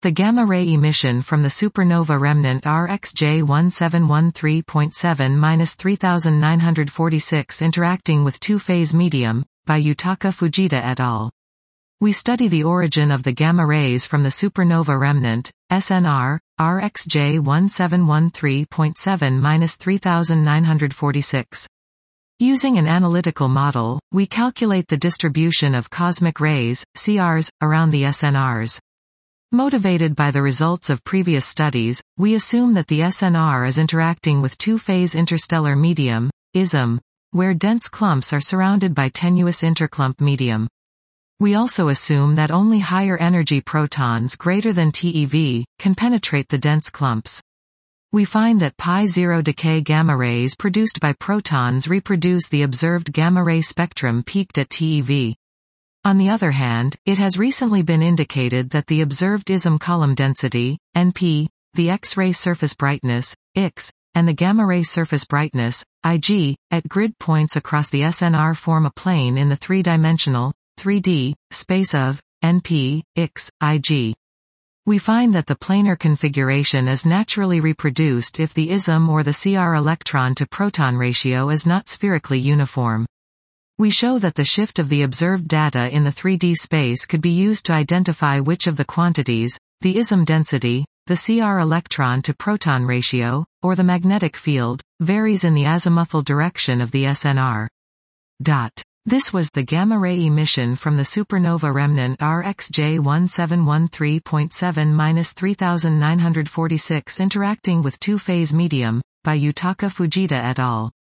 The gamma-ray emission from the supernova remnant RxJ1713.7-3946 interacting with two-phase medium, by Yutaka Fujita et al. We study the origin of the gamma rays from the supernova remnant, SNR, RxJ1713.7-3946. Using an analytical model, we calculate the distribution of cosmic rays, CRs, around the SNRs. Motivated by the results of previous studies, we assume that the SNR is interacting with two-phase interstellar medium, ISM, where dense clumps are surrounded by tenuous interclump medium. We also assume that only higher energy protons greater than TeV can penetrate the dense clumps. We find that pi-0 decay gamma rays produced by protons reproduce the observed gamma-ray spectrum peaked at TeV. On the other hand, it has recently been indicated that the observed ISM column density, NP, the X-ray surface brightness, X, and the gamma-ray surface brightness, IG, at grid points across the SNR form a plane in the three-dimensional, 3D, space of, NP, X, IG. We find that the planar configuration is naturally reproduced if the ISM or the CR electron-to-proton ratio is not spherically uniform. We show that the shift of the observed data in the 3D space could be used to identify which of the quantities, the ISM density, the CR electron-to-proton ratio, or the magnetic field, varies in the azimuthal direction of the SNR. This was the gamma-ray emission from the supernova remnant RxJ1713.7-3946 interacting with two-phase medium, by Yutaka Fujita et al.